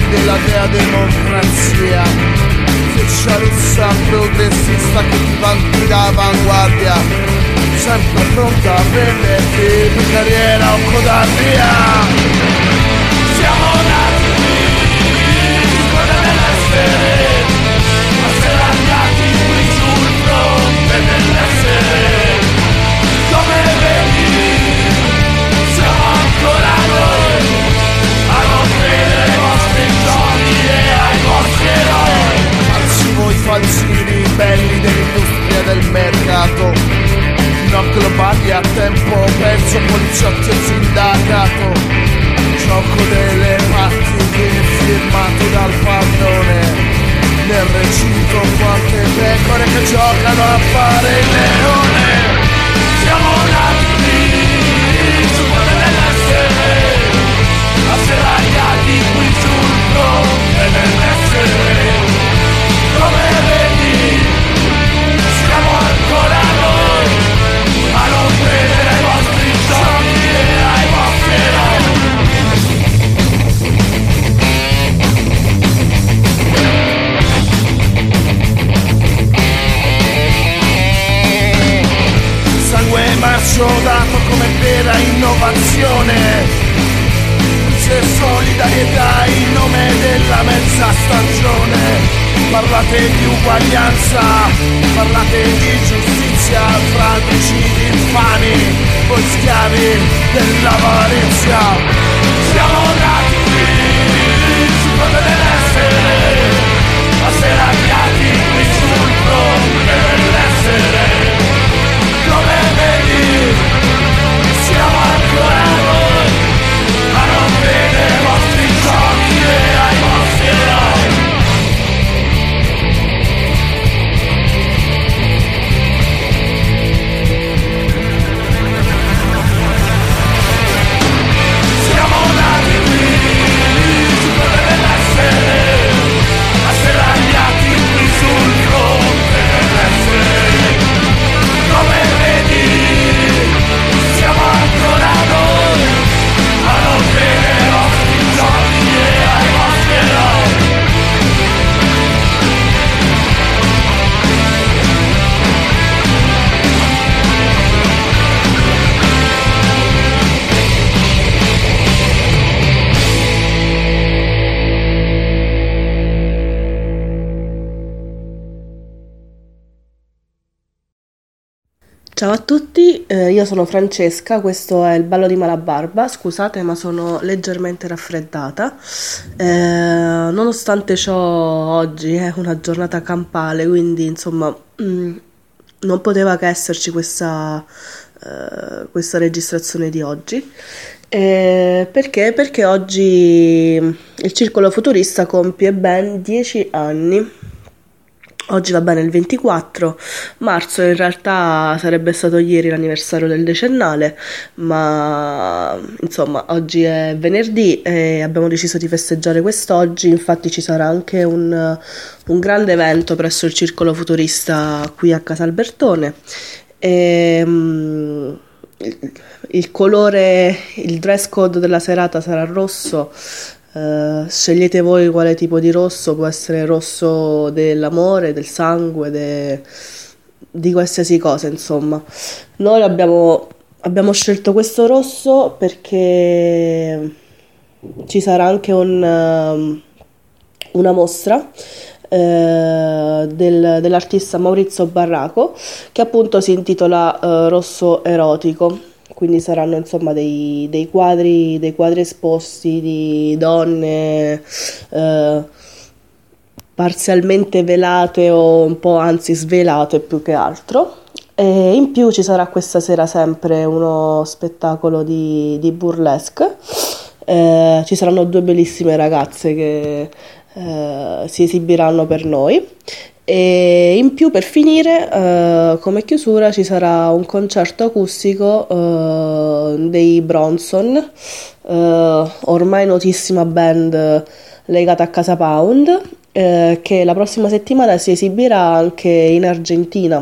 della dea democrazia, freccia rossa progressista che ti vanti d'avanguardia, sempre pronta a prenderti per carriera o codardia. Siamo nati qui, scuola dell'essere, asserragliati qui sul fronte dell'essere. Come vedi, siamo ancora noi a non credere ai vostri giochi e ai vostri eroi. Falsi voi, falsi ribelli dell'industria del mercato, no globali a tempo perso, poliziotti e sindacato, gioco delle macchine firmato dal padrone, nel recinto quante pecore che giocano a fare il leone. Siamo nati qui, su quelle dell'essere, asserragliati qui sul fronte dell'essere. Come vedi, siamo ancora noi a non credere ai vostri giochi e ai vostri eroi. Sangue marcio dato come vera innovazione, c'è solidarietà in nome della mezza stagione. Parlate di uguaglianza, parlate di giustizia, fragicidi infami, voi schiavi dell'avarizia. Siamo nati qui, su fronte dell'essere, asserragliati qui sul fronte dell'essere. Come vedi, siamo ancora noi a non vedere ai vostri giochi e ai vostri eroi. Siamo nati qui, su fronte dell'essere, asserragliati qui sul fronte dell'essere. Come vedi, siamo ancora noi a non vedere ai vostri giochi e ai vostri eroi. Ciao a tutti, io sono Francesca, questo è il ballo di Malabarba. Scusate ma sono leggermente raffreddata, nonostante ciò oggi è una giornata campale, quindi insomma non poteva che esserci questa registrazione di oggi. Perché? Perché oggi il Circolo Futurista compie ben 10 anni. Oggi va bene il 24 marzo, in realtà sarebbe stato ieri l'anniversario del decennale, ma insomma oggi è venerdì e abbiamo deciso di festeggiare quest'oggi. Infatti ci sarà anche un grande evento presso il Circolo Futurista qui a Casa Albertone. Il colore, il dress code della serata sarà rosso. Scegliete voi quale tipo di rosso, può essere rosso dell'amore, del sangue, di qualsiasi cosa, insomma. Noi abbiamo scelto questo rosso perché ci sarà anche una mostra dell'artista Maurizio Barraco, che appunto si intitola Rosso Erotico. Quindi saranno insomma dei quadri esposti di donne parzialmente velate o un po' anzi svelate più che altro. E in più ci sarà questa sera sempre uno spettacolo di burlesque. Ci saranno due bellissime ragazze che si esibiranno per noi. E in più, per finire, come chiusura ci sarà un concerto acustico dei Bronson, ormai notissima band legata a Casa Pound, che la prossima settimana si esibirà anche in Argentina,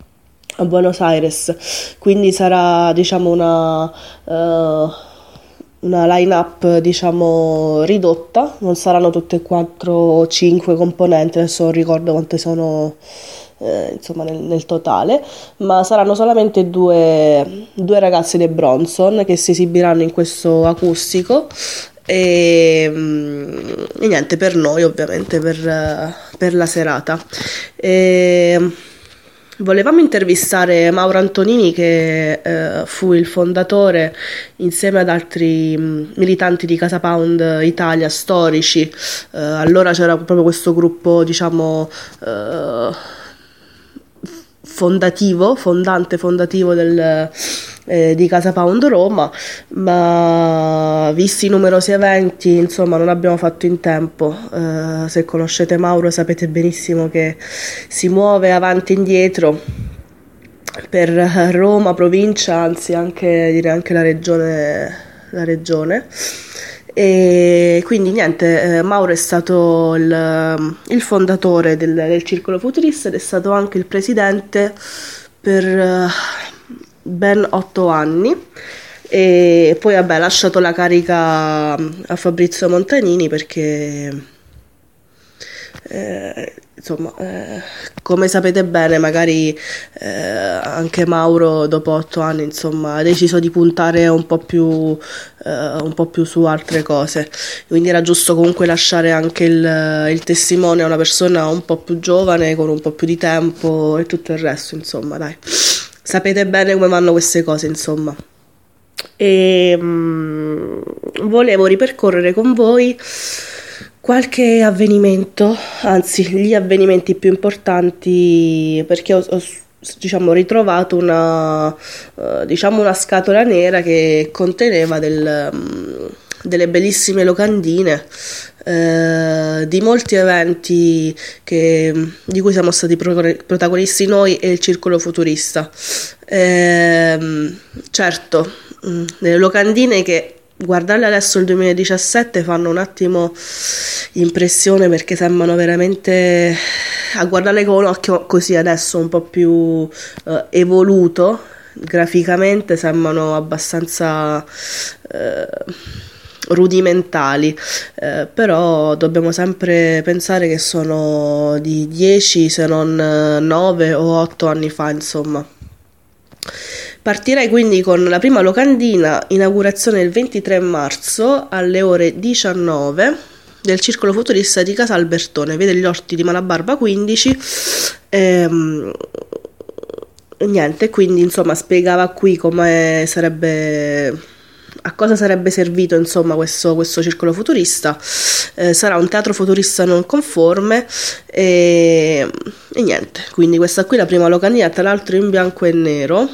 a Buenos Aires. Quindi sarà, diciamo, una line-up diciamo ridotta, non saranno tutte e 4 o 5 componenti, adesso non ricordo quante sono insomma nel totale, ma saranno solamente due ragazzi dei Bronson che si esibiranno in questo acustico e niente, per noi ovviamente per la serata. Volevamo intervistare Mauro Antonini che fu il fondatore insieme ad altri militanti di Casa Pound Italia storici. Allora c'era proprio questo gruppo diciamo fondativo di Casa Pound Roma, ma visti i numerosi eventi insomma non abbiamo fatto in tempo. Se conoscete Mauro sapete benissimo che si muove avanti e indietro per Roma, provincia, anzi anche direi anche la regione. E quindi niente, Mauro è stato il fondatore del Circolo Futurista ed è stato anche il presidente per ben 8 anni e poi vabbè ha lasciato la carica a Fabrizio Montanini perché insomma come sapete bene magari anche Mauro dopo 8 anni insomma ha deciso di puntare un po' più su altre cose, quindi era giusto comunque lasciare anche il testimone a una persona un po' più giovane con un po' più di tempo e tutto il resto, insomma dai, sapete bene come vanno queste cose insomma. E volevo ripercorrere con voi qualche avvenimento, anzi gli avvenimenti più importanti, perché ho diciamo ritrovato una scatola nera che conteneva delle bellissime locandine di molti eventi di cui siamo stati protagonisti noi e il Circolo Futurista. Certo, delle locandine che guardarle adesso nel 2017 fanno un attimo impressione perché sembrano veramente, a guardarle con un occhio così adesso un po' più evoluto graficamente, sembrano abbastanza rudimentali, però dobbiamo sempre pensare che sono di 10 se non 9 o 8 anni fa insomma. Partirei quindi con la prima locandina, inaugurazione il 23 marzo alle ore 19 del Circolo Futurista di Casa Albertone, vede gli orti di Malabarba 15. Niente, quindi insomma spiegava qui come sarebbe, a cosa sarebbe servito insomma questo Circolo Futurista. Sarà un teatro futurista non conforme e niente, quindi questa qui è la prima locandina, tra l'altro in bianco e nero.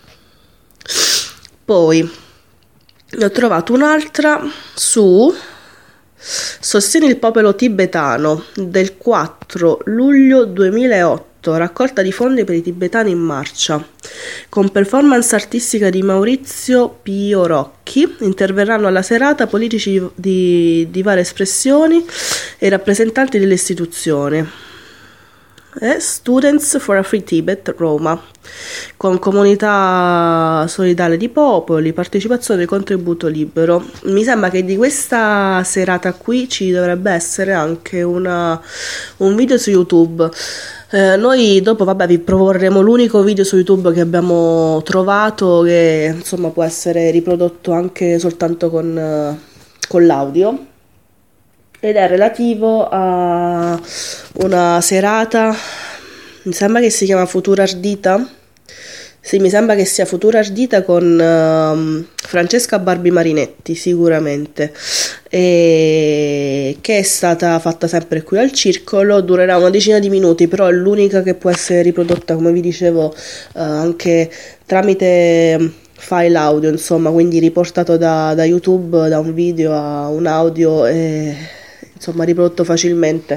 Poi ne ho trovato un'altra su Sostieni il popolo tibetano del 4 luglio 2008, raccolta di fondi per i tibetani in marcia, con performance artistica di Maurizio Pio Rocchi. Interverranno alla serata politici di varie espressioni e rappresentanti delle istituzioni. Students for a Free Tibet Roma, con comunità solidale di popoli, partecipazione e contributo libero. Mi sembra che di questa serata qui ci dovrebbe essere anche un video su YouTube. Noi dopo vabbè vi proporremo l'unico video su YouTube che abbiamo trovato, che insomma può essere riprodotto anche soltanto con l'audio, ed è relativo a una serata, mi sembra che si chiama Futura Ardita. Sì, mi sembra che sia Futura Ardita con Francesca Barbi Marinetti sicuramente, e che è stata fatta sempre qui al Circolo. Durerà una decina di minuti, però è l'unica che può essere riprodotta, come vi dicevo, anche tramite file audio, insomma, quindi riportato da YouTube, da un video a un audio e insomma riprodotto facilmente.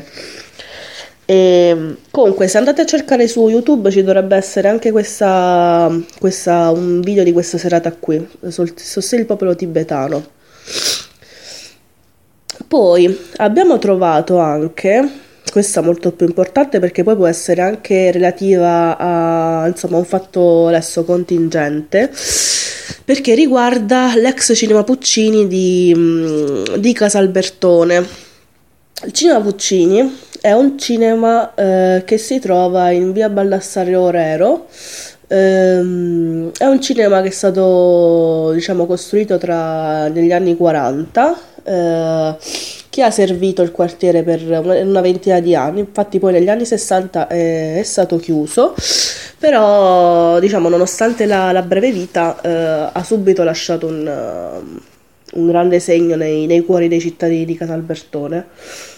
E comunque se andate a cercare su YouTube ci dovrebbe essere anche un video di questa serata qui, Sostieni il popolo tibetano. Poi abbiamo trovato anche questa molto più importante perché poi può essere anche relativa a, insomma, un fatto adesso contingente, perché riguarda l'ex Cinema Puccini di Casalbertone. Il Cinema Puccini è un cinema che si trova in via Baldassarre Orero. È un cinema che è stato, diciamo, costruito negli anni 40, che ha servito il quartiere per una ventina di anni. Infatti poi negli anni 60 è stato chiuso, però diciamo nonostante la breve vita ha subito lasciato un grande segno nei cuori dei cittadini di Casalbertone.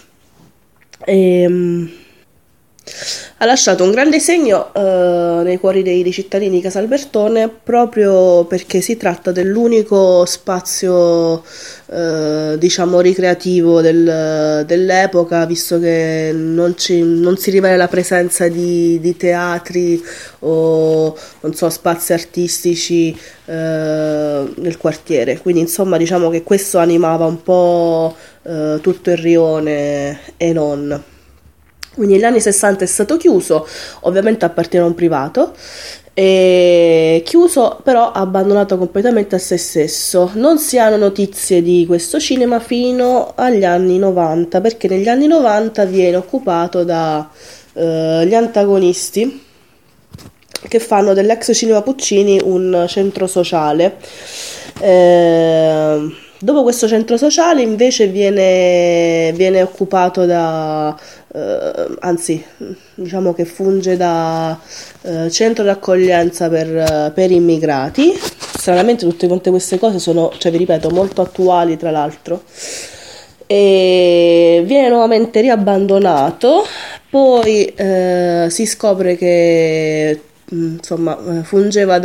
Ha lasciato un grande segno nei cuori dei cittadini di Casalbertone proprio perché si tratta dell'unico spazio diciamo ricreativo dell'epoca, visto che non si rivela la presenza di teatri o non so, spazi artistici nel quartiere. Quindi insomma diciamo che questo animava un po' tutto il rione e non. Quindi negli anni 60 è stato chiuso, ovviamente appartiene a un privato, e chiuso però abbandonato completamente a se stesso. Non si hanno notizie di questo cinema fino agli anni 90, perché negli anni 90 viene occupato dagli antagonisti che fanno dell'ex Cinema Puccini un centro sociale. Dopo questo centro sociale invece viene occupato anzi diciamo che funge da centro d'accoglienza per immigrati. Stranamente tutte quante queste cose sono, cioè vi ripeto, molto attuali tra l'altro. E viene nuovamente riabbandonato, poi si scopre che insomma fungeva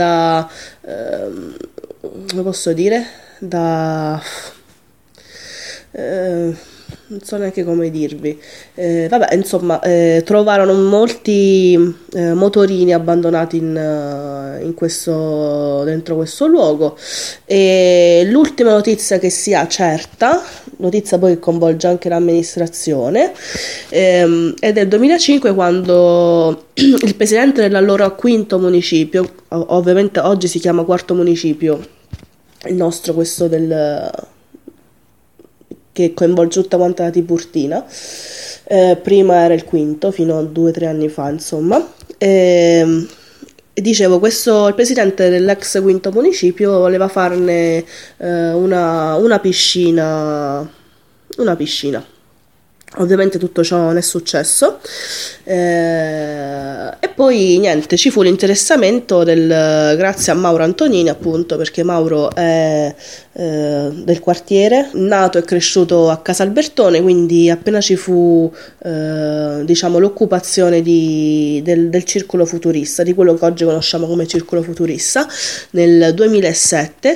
come posso dire, non so neanche come dirvi, vabbè insomma trovarono molti motorini abbandonati dentro questo luogo, e l'ultima notizia che si ha certa, notizia poi che coinvolge anche l'amministrazione, è del 2005, quando il presidente dell'allora quinto municipio, ovviamente oggi si chiama quarto municipio, il nostro, questo che coinvolge tutta quanta la Tiburtina, prima era il quinto fino a 2 o 3 anni fa insomma. Dicevo, il presidente dell'ex quinto municipio voleva farne una piscina. Ovviamente tutto ciò non è successo, e poi niente, ci fu l'interessamento grazie a Mauro Antonini, appunto, perché Mauro è del quartiere, nato e cresciuto a Casalbertone, quindi appena ci fu diciamo l'occupazione del circolo futurista, di quello che oggi conosciamo come circolo futurista, nel 2007,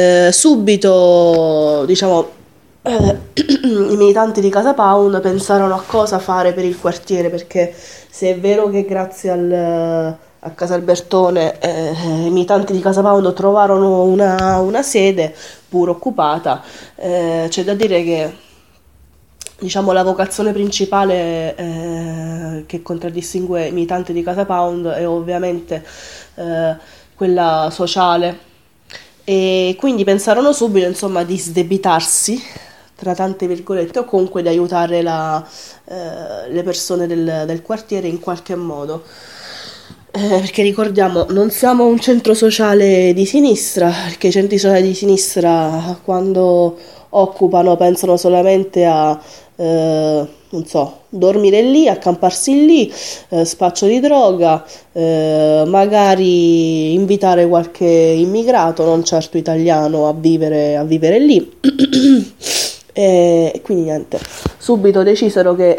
subito diciamo i militanti di Casa Pound pensarono a cosa fare per il quartiere, perché se è vero che grazie a Casalbertone i militanti di Casa Pound trovarono una sede pur occupata, c'è da dire che diciamo la vocazione principale che contraddistingue i militanti di Casa Pound è ovviamente quella sociale, e quindi pensarono subito insomma di sdebitarsi tra tante virgolette, o comunque di aiutare le persone del quartiere in qualche modo, perché ricordiamo, non siamo un centro sociale di sinistra, perché i centri sociali di sinistra quando occupano pensano solamente a non so, dormire lì, accamparsi lì, spaccio di droga, magari invitare qualche immigrato, non certo italiano, a vivere lì. E quindi niente, subito decisero che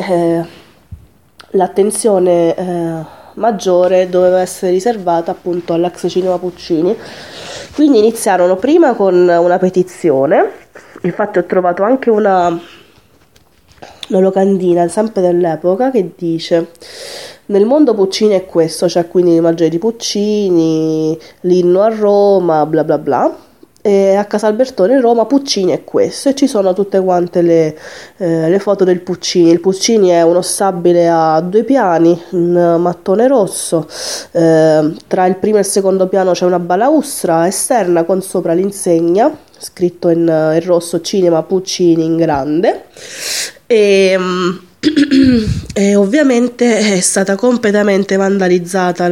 l'attenzione maggiore doveva essere riservata appunto all'ex Cinema Puccini. Quindi iniziarono prima con una petizione, infatti ho trovato anche una locandina sempre dell'epoca che dice: nel mondo Puccini è questo, cioè quindi l'immagine di Puccini, l'inno a Roma, bla bla bla. e a Casa Albertone in Roma Puccini è questo, e ci sono tutte quante le foto del Puccini. Il Puccini è uno stabile a 2 piani in mattone rosso, tra il primo e il secondo piano c'è una balaustra esterna con sopra l'insegna scritto in rosso Cinema Puccini in grande, e e ovviamente è stata completamente vandalizzata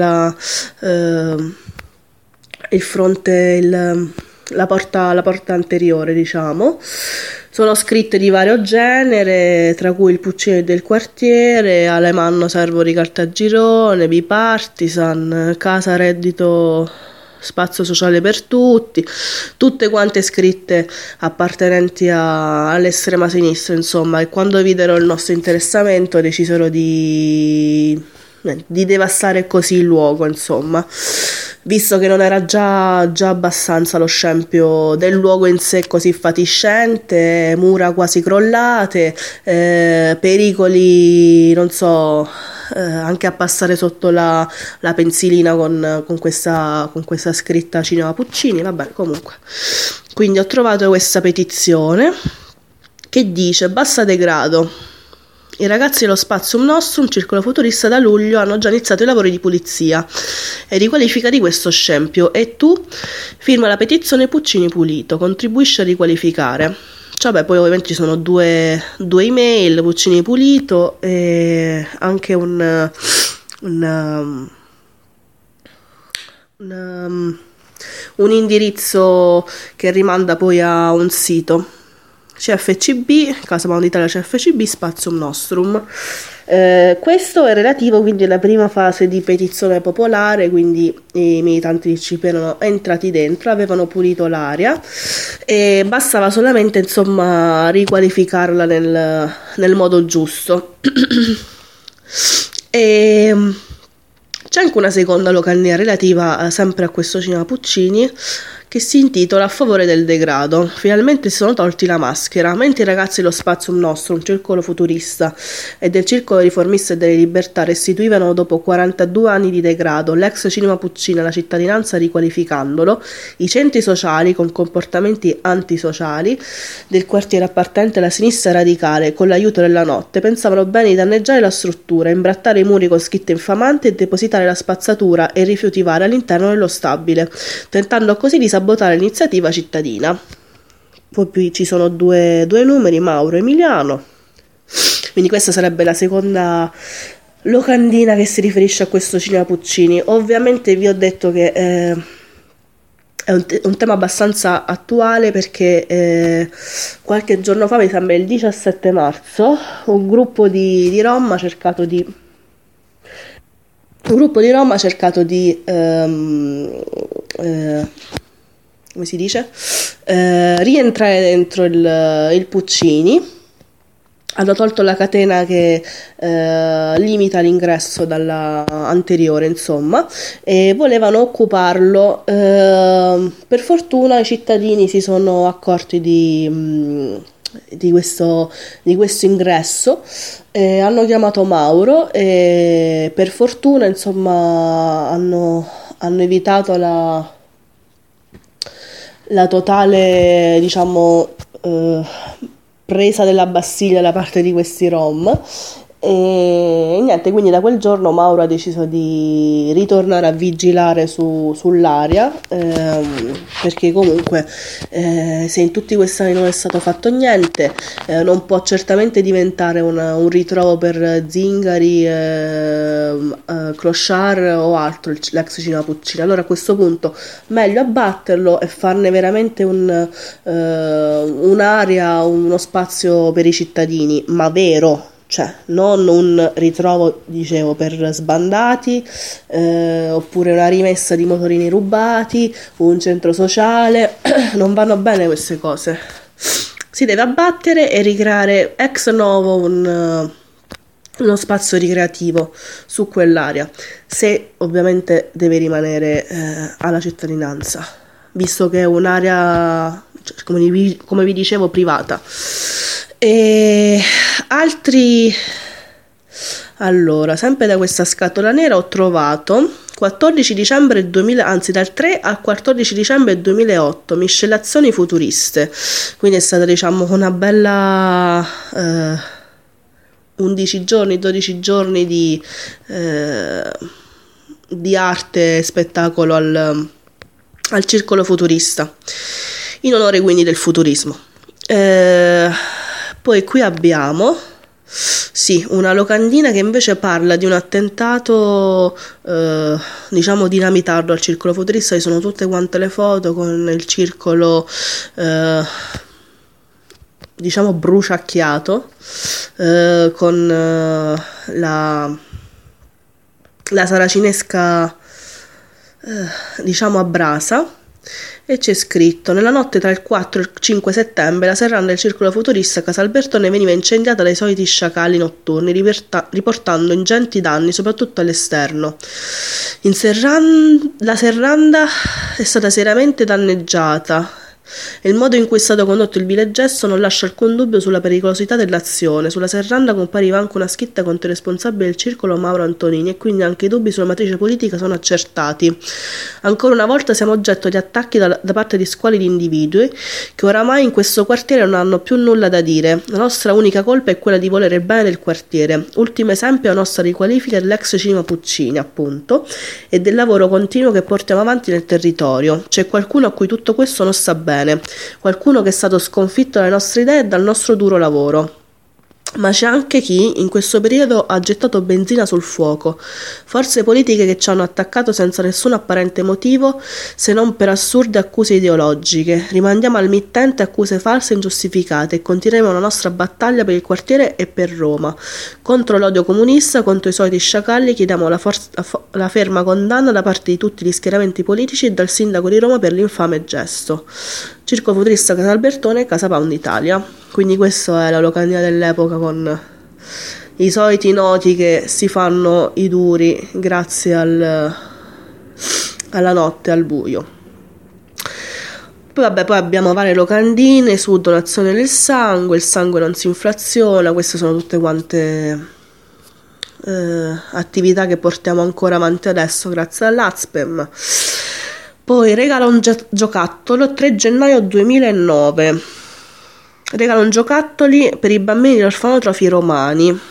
il fronte, la porta anteriore, diciamo. Sono scritte di vario genere, tra cui il Puccini del quartiere, Alemanno Servo di Caltagirone, Bipartisan, Casa Reddito Spazio Sociale per Tutti, tutte quante scritte appartenenti all'estrema sinistra, insomma, e quando videro il nostro interessamento decisero di devastare così il luogo, insomma, visto che non era già abbastanza lo scempio del luogo in sé così fatiscente, mura quasi crollate, pericoli, non so, anche a passare sotto la pensilina con questa scritta Cinema Puccini, vabbè, comunque. Quindi ho trovato questa petizione che dice: basta degrado. I ragazzi dello Spazium Nostrum, circolo futurista, da luglio hanno già iniziato i lavori di pulizia e riqualifica di questo scempio, e tu firma la petizione Puccini Pulito, contribuisci a riqualificare. Cioè, beh, poi ovviamente ci sono due email, Puccini Pulito, e anche un indirizzo che rimanda poi a un sito, CFCB, Casa Pound Italia CFCB Spazium Nostrum. Questo è relativo quindi alla prima fase di petizione popolare, quindi i militanti di CP erano entrati dentro, avevano pulito l'area e bastava solamente, insomma, riqualificarla nel modo giusto. E c'è anche una seconda locandina relativa sempre a questo Cinema Puccini, che si intitola A favore del degrado. Finalmente si sono tolti la maschera. Mentre i ragazzi dello Spazium Nostrum, circolo futurista, e del circolo riformista e delle libertà restituivano dopo 42 anni di degrado l'ex Cinema Puccini alla cittadinanza riqualificandolo, i centri sociali con comportamenti antisociali del quartiere appartenente alla sinistra radicale, con l'aiuto della notte, pensavano bene di danneggiare la struttura, imbrattare i muri con scritte infamanti e depositare la spazzatura e rifiuti vari all'interno dello stabile, tentando così di sabotare l'iniziativa cittadina. Poi ci sono due numeri, Mauro e Emiliano, quindi questa sarebbe la seconda locandina che si riferisce a questo Cinema Puccini. Ovviamente vi ho detto che è un tema abbastanza attuale, perché qualche giorno fa, mi sembra il 17 marzo, un gruppo di Rom ha cercato di come si dice, rientrare dentro il Puccini. Hanno tolto la catena che limita l'ingresso dalla anteriore, insomma, e volevano occuparlo. Per fortuna i cittadini si sono accorti di questo ingresso, hanno chiamato Mauro e per fortuna, insomma, hanno evitato la totale, diciamo, presa della Bastiglia da parte di questi Rom. E niente, quindi da quel giorno Mauro ha deciso di ritornare a vigilare sull'area, perché comunque se in tutti questi anni non è stato fatto niente, non può certamente diventare un ritrovo per zingari, clochard o altro l'ex Cinema Puccini. Allora a questo punto meglio abbatterlo e farne veramente un'area, uno spazio per i cittadini, ma vero. Cioè, non un ritrovo, dicevo, per sbandati, oppure una rimessa di motorini rubati, un centro sociale. Non vanno bene queste cose. Si deve abbattere e ricreare ex novo uno spazio ricreativo su quell'area, se ovviamente deve rimanere alla cittadinanza, visto che è un'area, cioè, come vi dicevo, privata. E altri, allora, sempre da questa scatola nera ho trovato 14 dicembre 2000, anzi dal 3 al 14 dicembre 2008, miscelazioni futuriste. Quindi è stata, diciamo, una bella 11 giorni, 12 giorni di arte e spettacolo al Circolo Futurista, in onore quindi del futurismo. Poi qui abbiamo una locandina che invece parla di un attentato diciamo dinamitardo al Circolo Futurista. Ci sono tutte quante le foto con il circolo diciamo bruciacchiato, con la saracinesca diciamo a brasa, e c'è scritto: nella notte tra il 4 e il 5 settembre la serranda del Circolo Futurista a Casalbertone veniva incendiata dai soliti sciacalli notturni, riportando ingenti danni soprattutto all'esterno. La serranda è stata seriamente danneggiata e il modo in cui è stato condotto il vile gesto non lascia alcun dubbio sulla pericolosità dell'azione. Sulla serranda compariva anche una scritta contro il responsabile del circolo, Mauro Antonini, e quindi anche i dubbi sulla matrice politica sono accertati. Ancora una volta siamo oggetto di attacchi da parte di squalidi individui che oramai in questo quartiere non hanno più nulla da dire. La nostra unica colpa è quella di volere il bene del quartiere. Ultimo esempio è la nostra riqualifica dell'ex cinema Puccini, appunto, e del lavoro continuo che portiamo avanti nel territorio. C'è qualcuno a cui tutto questo non sta bene, qualcuno che è stato sconfitto dalle nostre idee e dal nostro duro lavoro. Ma c'è anche chi in questo periodo ha gettato benzina sul fuoco, forze politiche che ci hanno attaccato senza nessun apparente motivo se non per assurde accuse ideologiche. Rimandiamo al mittente accuse false e ingiustificate e continueremo la nostra battaglia per il quartiere e per Roma. Contro l'odio comunista, contro i soliti sciacalli, chiediamo la ferma condanna da parte di tutti gli schieramenti politici e dal sindaco di Roma per l'infame gesto. Circolo Futurista Casalbertone, Casa Pound Italia. Quindi questa è la locandina dell'epoca, con i soliti noti che si fanno i duri grazie alla notte, al buio. Poi abbiamo varie locandine su donazione del sangue, il sangue non si inflaziona. Queste sono tutte quante attività che portiamo ancora avanti adesso grazie all'Azpem. Poi regala un giocattolo, 3 gennaio 2009. Regalano giocattoli per i bambini degli orfanotrofi romani.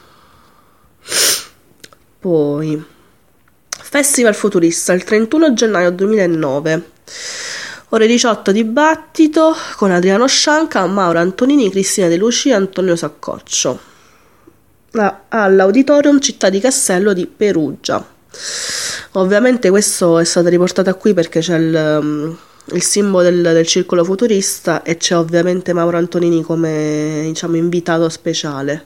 Poi Festival Futurista, il 31 gennaio 2009. Ore 18 dibattito con Adriano Scianca, Mauro Antonini, Cristina De Lucia e Antonio Saccoccio all'Auditorium Città di Castello di Perugia. Ovviamente questo è stato riportato qui perché c'è il simbolo del Circolo Futurista e c'è ovviamente Mauro Antonini come, diciamo, invitato speciale.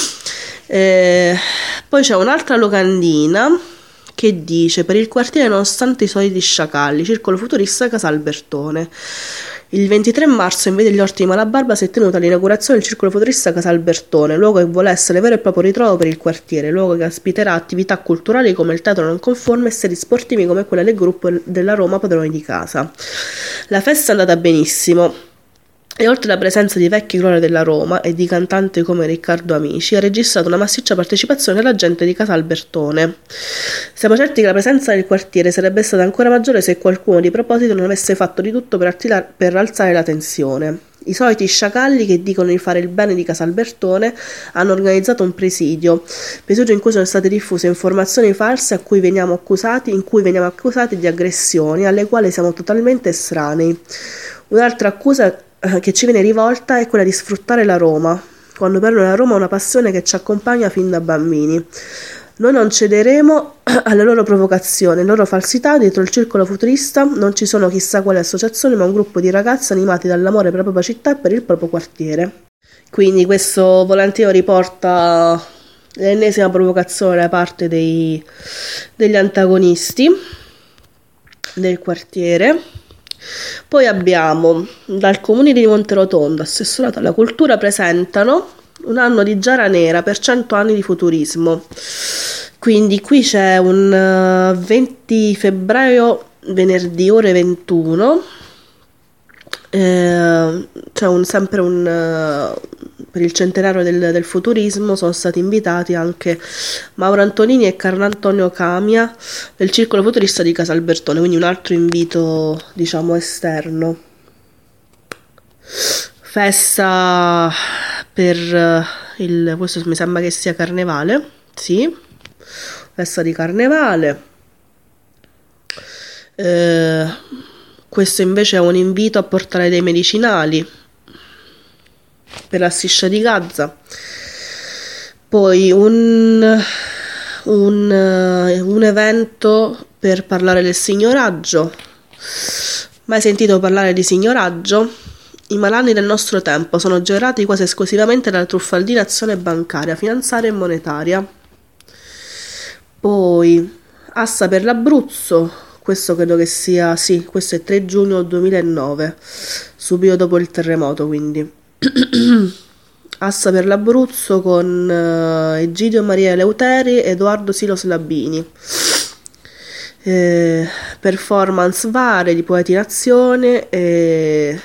Poi c'è un'altra locandina che dice: per il quartiere nonostante i soliti sciacalli, Circolo Futurista Casalbertone. Il 23 marzo in via degli Orti di Malabarba si è tenuta l'inaugurazione del Circolo Futurista Casalbertone, luogo che vuole essere vero e proprio ritrovo per il quartiere, luogo che ospiterà attività culturali come il teatro non conforme e serie sportivi come quella del gruppo della Roma Padroni di Casa. La festa è andata benissimo e oltre alla presenza di vecchi gloria della Roma e di cantanti come Riccardo Amici, ha registrato una massiccia partecipazione della gente di Casalbertone. Siamo certi che la presenza del quartiere sarebbe stata ancora maggiore se qualcuno di proposito non avesse fatto di tutto per alzare la tensione. I soliti sciacalli che dicono di fare il bene di Casalbertone hanno organizzato un presidio in cui sono state diffuse informazioni false in cui veniamo accusati di aggressioni alle quali siamo totalmente estranei. Un'altra accusa che ci viene rivolta è quella di sfruttare la Roma, quando per noi la Roma è una passione che ci accompagna fin da bambini. Noi non cederemo alle loro provocazioni, alle loro falsità. Dietro il Circolo Futurista non ci sono chissà quali associazioni, ma un gruppo di ragazzi animati dall'amore per la propria città e per il proprio quartiere. Quindi questo volantino riporta l'ennesima provocazione da parte degli antagonisti del quartiere. Poi abbiamo dal comune di Monterotondo, assessorato alla cultura, presentano un anno di giara nera per 100 anni di futurismo. Quindi qui c'è un 20 febbraio, venerdì, ore 21, c'è sempre un per il centenario del futurismo sono stati invitati anche Mauro Antonini e Carlo Antonio Camia del Circolo Futurista di Casalbertone, quindi un altro invito, diciamo, esterno. Festa per questo mi sembra che sia Carnevale, sì, festa di Carnevale. Questo invece è un invito a portare dei medicinali per la striscia di Gaza. Poi un evento per parlare del signoraggio. Mai sentito parlare di signoraggio? I malanni del nostro tempo sono generati quasi esclusivamente dalla truffaldina azione bancaria, finanziaria e monetaria. Poi Assa per l'Abruzzo, questo credo che sia, sì, questo è 3 giugno 2009, subito dopo il terremoto, quindi. Assa per l'Abruzzo con Egidio Maria Eleuteri e Edoardo Silos Labini. Performance varie di poeti in azione e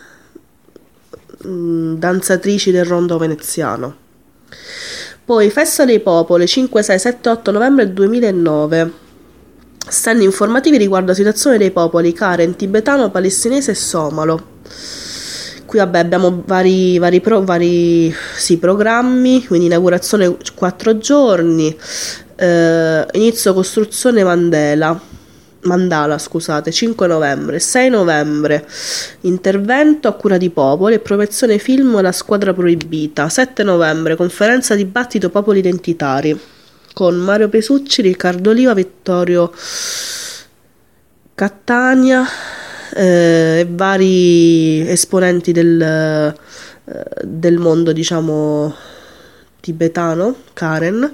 danzatrici del rondo veneziano. Poi Festa dei Popoli 5, 6, 7, 8 novembre 2009. Stand informativi riguardo la situazione dei popoli Karen, tibetano, palestinese e somalo. Qui vabbè abbiamo vari programmi, quindi inaugurazione 4 giorni, inizio costruzione Mandala, scusate, 5 novembre, 6 novembre, intervento a cura di popoli e proiezione film La squadra proibita, 7 novembre, conferenza dibattito popoli identitari, con Mario Pesucci, Riccardo Oliva, Vittorio Catania e vari esponenti del mondo, diciamo, tibetano, Karen.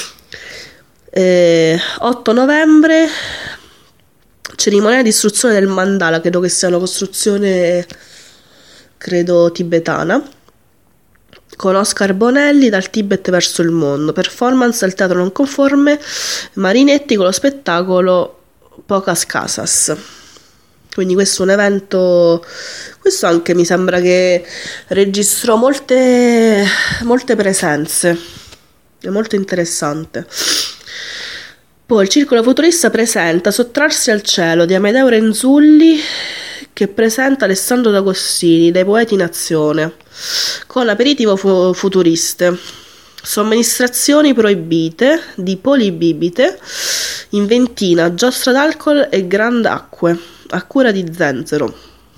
8 novembre, cerimonia di istruzione del mandala, credo che sia una costruzione, credo, tibetana, con Oscar Bonelli, Dal Tibet verso il mondo, performance al teatro non conforme Marinetti con lo spettacolo Pocas Casas. Quindi questo è un evento, questo anche mi sembra che registrò molte presenze, è molto interessante. Poi il Circolo Futurista presenta Sottrarsi al cielo di Amedeo Renzulli, che presenta Alessandro D'Agostini, dai poeti in azione, con aperitivo futuriste, somministrazioni proibite di polibibite, inventina, giostra d'alcol e grand'acque, a cura di Zenzero.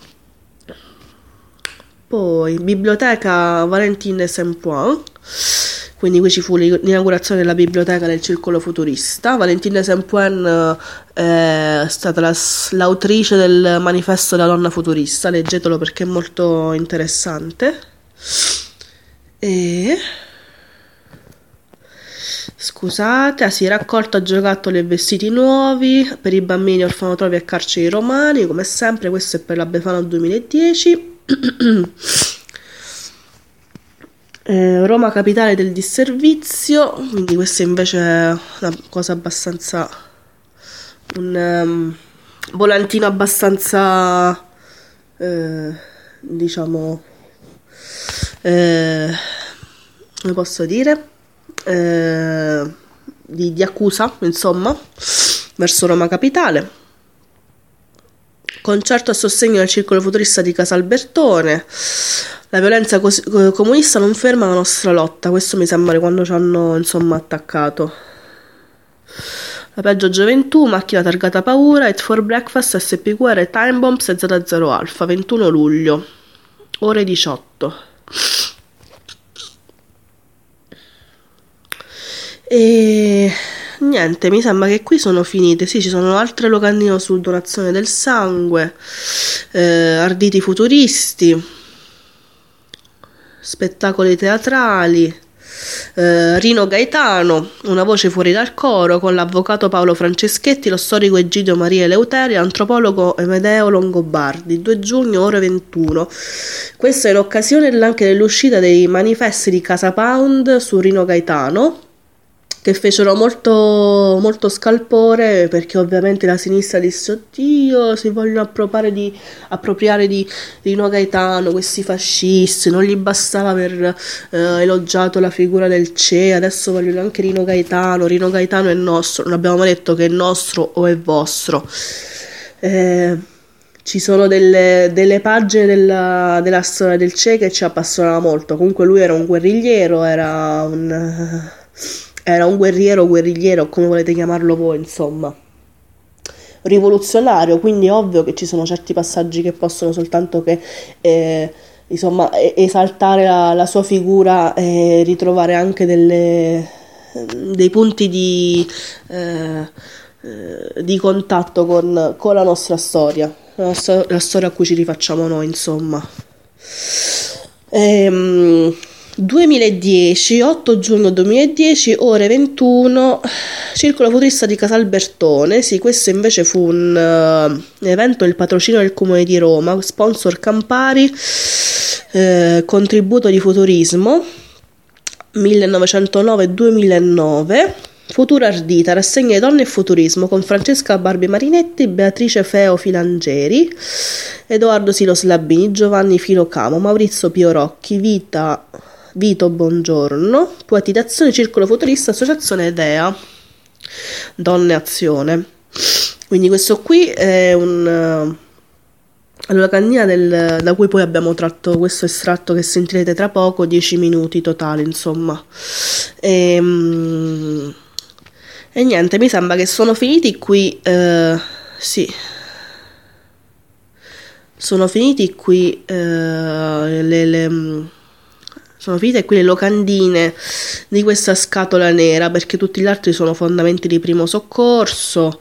Poi Biblioteca Valentin de Saint-Point, quindi qui ci fu l'inaugurazione della biblioteca del Circolo Futurista. Valentin de Saint-Point è stata l'autrice del manifesto della donna futurista, leggetelo perché è molto interessante. E scusate, sì, raccolta giocattoli e vestiti nuovi per i bambini, orfanotrofi e carceri romani, come sempre. Questo è per la Befana 2010. Roma capitale del disservizio, quindi questa invece è una cosa abbastanza, un volantino abbastanza diciamo come posso dire, di accusa, insomma, verso Roma capitale. Concerto a sostegno del Circolo Futurista di Casalbertone. La violenza comunista non ferma la nostra lotta. Questo mi sembra quando ci hanno, insomma, attaccato. La peggio gioventù, macchina targata paura, Eat for Breakfast, SPQR, Time Bombs e Z0 Alpha, 21 luglio, ore 18. E niente, mi sembra che qui sono finite. Sì, ci sono altre locandine su donazione del sangue, arditi futuristi, spettacoli teatrali, Rino Gaetano, una voce fuori dal coro, con l'avvocato Paolo Franceschetti, lo storico Egidio Maria Eleuteri, l'antropologo Amedeo Longobardi, 2 giugno ore 21. Questo è in occasione anche dell'uscita dei manifesti di Casa Pound su Rino Gaetano, che fecero molto, molto scalpore, perché ovviamente la sinistra disse: oddio, si vogliono appropriare di Rino Gaetano, questi fascisti, non gli bastava aver elogiato la figura del Che, adesso vogliono anche Rino Gaetano è nostro. Non abbiamo mai detto che è nostro o è vostro. Ci sono delle pagine della storia del Che che ci appassionava molto. Comunque lui era un guerrigliero, era un guerrigliero, come volete chiamarlo voi, insomma, rivoluzionario, quindi è ovvio che ci sono certi passaggi che possono soltanto che insomma esaltare la sua figura e ritrovare anche dei punti di contatto con la nostra storia, la storia a cui ci rifacciamo noi, insomma. 2010, 8 giugno 2010, ore 21, Circolo Futurista di Casalbertone. Sì, questo invece fu un evento del patrocinio del Comune di Roma, sponsor Campari, contributo di futurismo 1909-2009. Futura Ardita, rassegna di donne e futurismo con Francesca Barbi Marinetti, Beatrice Feo Filangeri, Edoardo Silos Labini, Giovanni Filocamo, Maurizio Piorocchi, Vito Bongiorno, Poeti d'Azione, Circolo Futurista, Associazione Dea, Donne Azione. Quindi questo qui è una locandina da cui poi abbiamo tratto questo estratto che sentirete tra poco, 10 minuti totali, insomma. E niente, mi sembra che sono finiti qui, sì, sono finiti qui sono finite qui le locandine di questa scatola nera, perché tutti gli altri sono fondamenti di primo soccorso,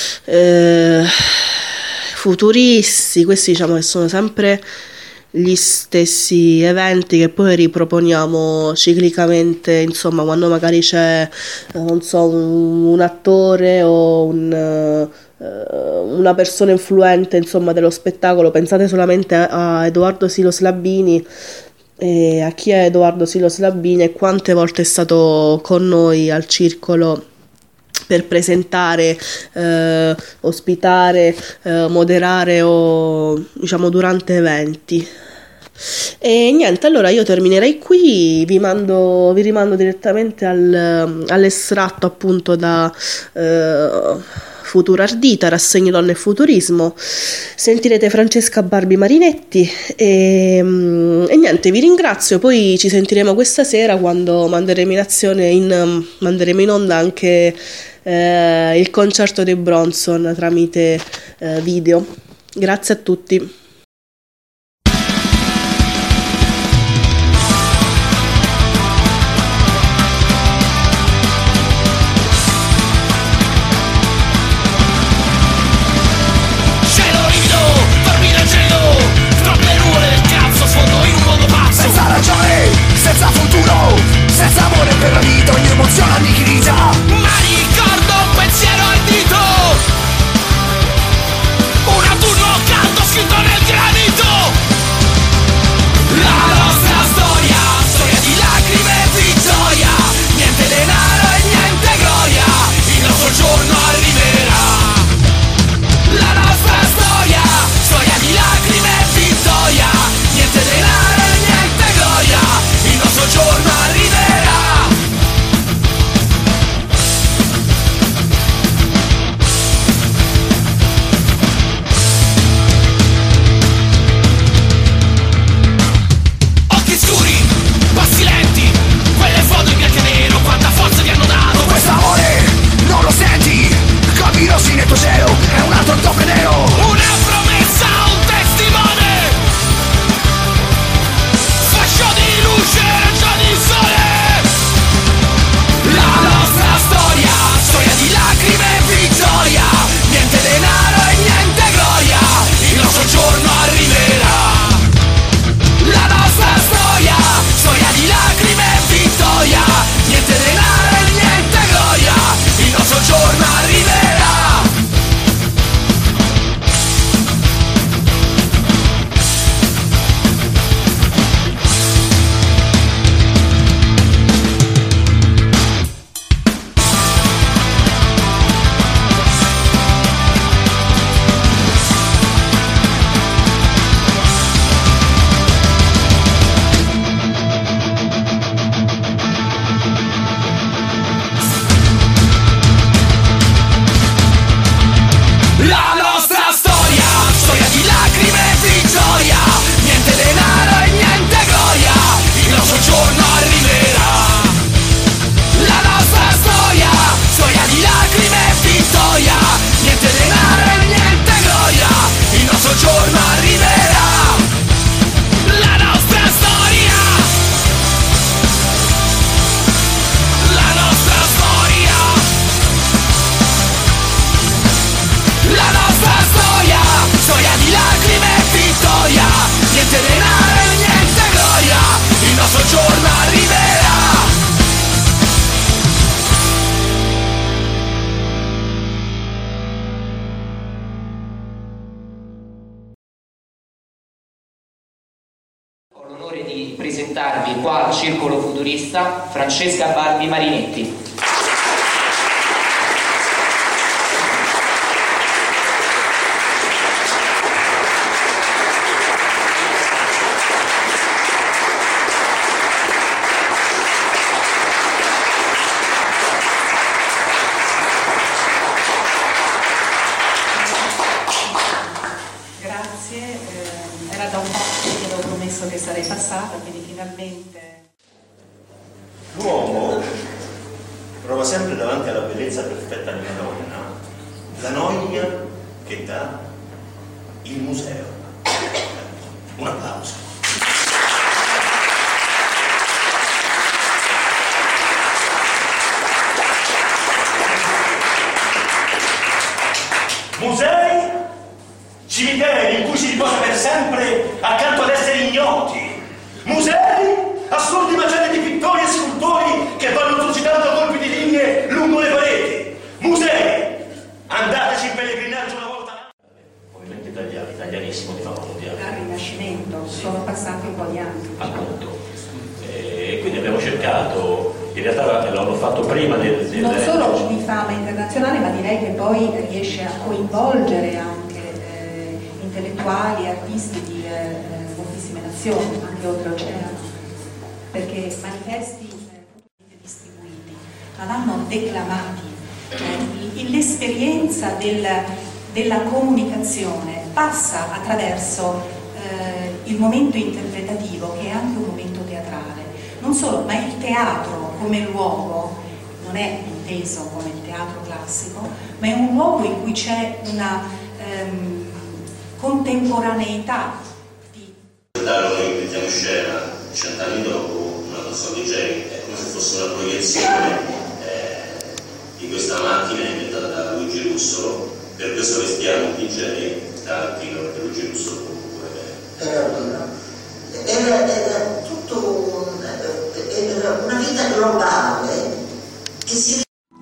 futuristi, questi diciamo che sono sempre gli stessi eventi che poi riproponiamo ciclicamente, insomma, quando magari c'è, non so, un attore o una persona influente, insomma, dello spettacolo. Pensate solamente a Edoardo Silos Labini, e a chi è Edoardo Silos Labini e quante volte è stato con noi al circolo per presentare, ospitare, moderare o diciamo durante eventi. E niente, allora io terminerei qui, vi rimando direttamente all'estratto appunto da Futura Ardita, rassegna donne e futurismo. Sentirete Francesca Barbi Marinetti e niente, vi ringrazio. Poi ci sentiremo questa sera quando manderemo in onda anche il concerto dei Bronson tramite video. Grazie a tutti. Senza futuro, senza amore per la vita, ogni emozione annichilita. Ma ricordo un pensiero al dito, un autunno caldo scritto nel presentarvi qua al Circolo Futurista Francesca Barbi Marinetti. Era da un po' che avevo promesso che sarei passata, quindi finalmente. L'uomo prova sempre davanti alla bellezza perfetta di una donna la noia che dà il museo. Un applauso. Musei, cimiteri in cui si riposa per sempre accanto ad esseri ignoti. Musei, assurdi macelli di pittori e scultori che vanno trucidando colpi di linee lungo le pareti. Musei, andateci in pellegrinaggio una volta all'anno. Movimento italianissimo di fama mondiale. Al Rinascimento, sono passati un po' di anni. Appunto. E quindi abbiamo cercato, in realtà l'hanno fatto prima non solo di fama internazionale, ma direi che poi riesce a coinvolgere anche intellettuali e artisti di moltissime nazioni, anche oltreoceano, perché manifesti distribuiti, ma vanno declamati. L'esperienza della comunicazione passa attraverso il momento interpretativo, che è anche un momento teatrale. Non solo, ma il teatro come luogo non è inteso come il teatro classico, ma è un luogo in cui c'è una contemporaneità di... Noi mettiamo in scena 100 anni dopo una console DJ, è come se fosse una proiezione di questa macchina inventata da Luigi Russolo. Per questo vestiamo il DJ da Pino, perché Luigi Russolo comunque era tutto era una vita globale che si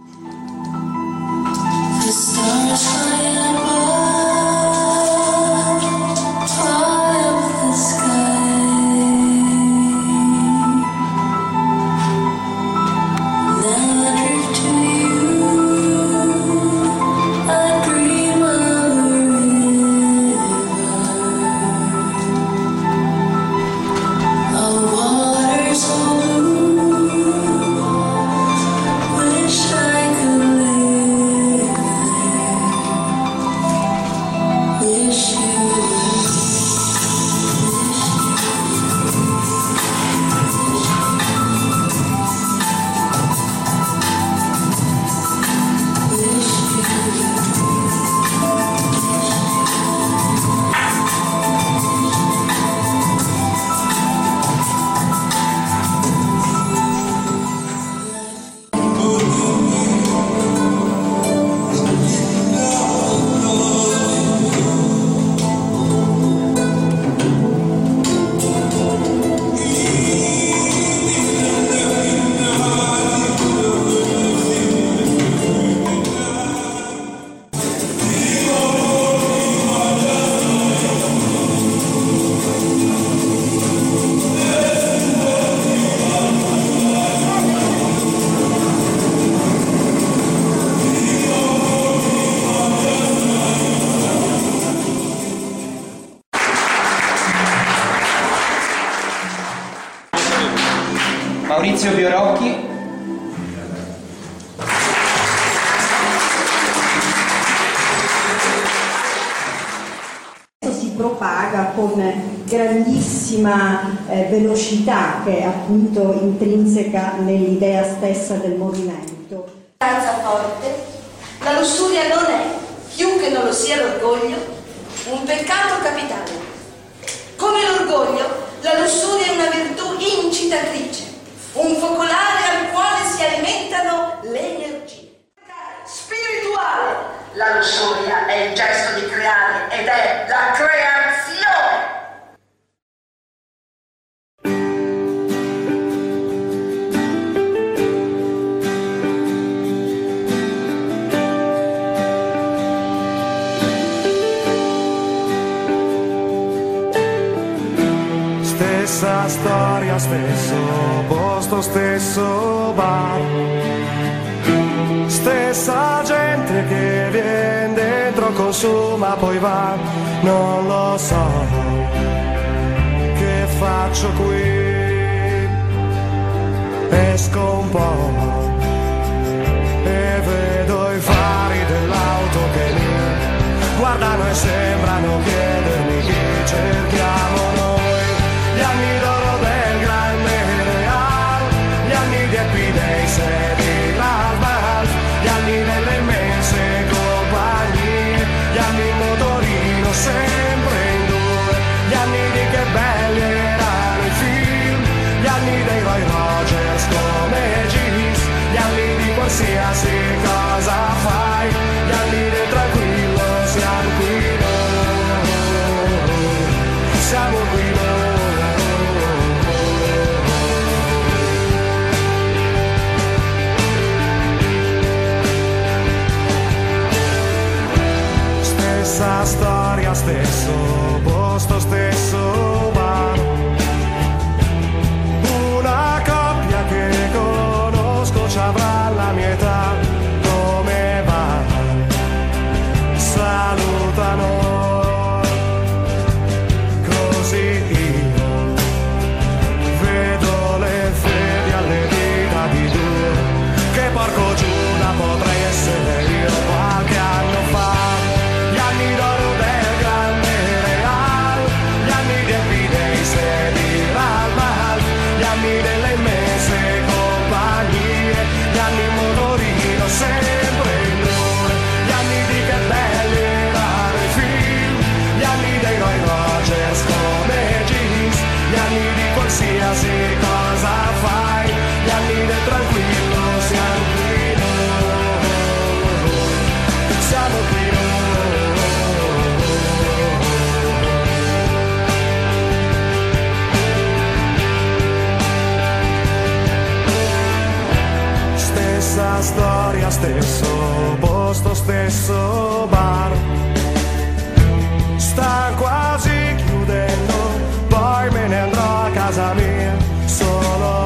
Maurizio Biorocchi. Si propaga con grandissima velocità, che è appunto intrinseca nell'idea stessa del movimento. Alza forte, la lussuria non è, più che non lo sia l'orgoglio, un peccato capitale. Come l'orgoglio, la lussuria è una virtù incitatrice, un focolare al quale si alimentano le energie. Spirituale, la lussuria è il gesto di creare ed è la creazione. Stessa Stessa storia, stesso posto, stesso bar, stessa gente che viene dentro, consuma, poi va. Non lo so che faccio qui, esco un po' e vedo i fari dell'auto che mi guardano e sembrano chiedermi chi cerchiamo noi. Gli anni d'oro del grande Real, gli anni di Happy Days e di Love Bars, gli anni delle immense compagnie, gli anni in motorino sempre in due, gli anni di che belli erano i film, gli anni dei Roy Rogers come Gis, gli anni di qualsiasi cosa fai, gli anni del tranquillo, siamo qui noi, siamo qui noi. Stessa storia, stesso posto, stesso bar, una coppia che conosco ci avrà la mia età. Come va? Salutano, così io vedo le fedi alle dita di due, che porco Giuda potrei essere io qualche anno fa. Gli anni d'oro del grande Real, gli anni di Happy Days e di Ralmal, gli anni delle immense compagnie, gli anni in motorino sempre in due, gli anni di che belli erano i film, gli anni dei Roy Rogers come Jeans, gli anni di qualsiasi cosa fai, gli anni del tranquillo, siamo qui noi, siamo qui noi. Stessa storia, stesso posto, stesso bar, sta quasi chiudendo, poi me ne andrò a casa mia, solo